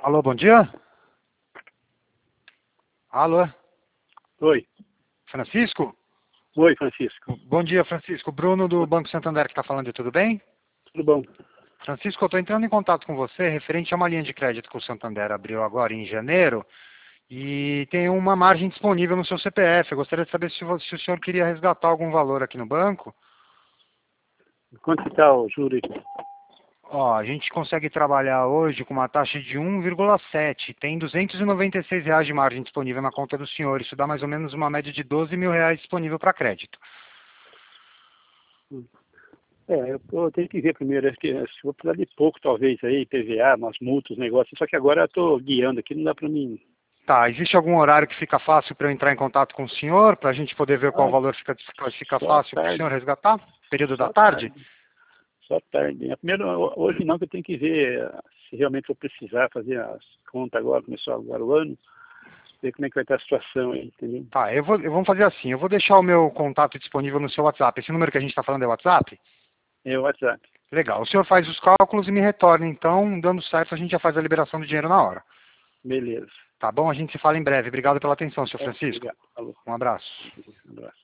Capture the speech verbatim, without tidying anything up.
Alô, bom dia? Alô, Oi. Francisco? Oi, Francisco. Bom dia, Francisco. Bruno do Banco Santander que está falando, tudo bem? Tudo bom? Francisco, eu estou entrando em contato com você referente a uma linha de crédito que o Santander abriu agora em janeiro e tem uma margem disponível no seu C P F. Eu gostaria de saber se, vo- se o senhor queria resgatar algum valor aqui no banco. Quanto está o juro aí? Ó, a gente consegue trabalhar hoje com uma taxa de um vírgula sete. Tem duzentos e noventa e seis reais de margem disponível na conta do senhor. Isso dá mais ou menos uma média de doze mil reais disponível para crédito. É, eu, eu tenho que ver primeiro, acho que acho que vou precisar de pouco talvez aí, I P V A, umas multas, negócios, só que agora eu estou guiando aqui, não dá para mim. Tá, existe algum horário que fica fácil para eu entrar em contato com o senhor, para a gente poder ver qual Ah, valor fica, fica, fica só à fácil para o senhor tarde, resgatar? Período da só à tarde? tarde, só à tarde. É, primeiro, hoje não, que eu tenho que ver ah, se realmente vou precisar fazer as contas agora, começou agora o ano, ver como é que vai estar a situação aí, entendeu? Tá, eu vou, eu vou fazer assim, eu vou deixar o meu contato disponível no seu WhatsApp. Esse número que a gente está falando é WhatsApp? É o WhatsApp. Legal, o senhor faz os cálculos e me retorna, então, dando certo, a gente já faz a liberação do dinheiro na hora. Beleza. Tá bom? A gente se fala em breve. Obrigado pela atenção, senhor Tá, Francisco. obrigado. Falou. Um abraço. Um abraço.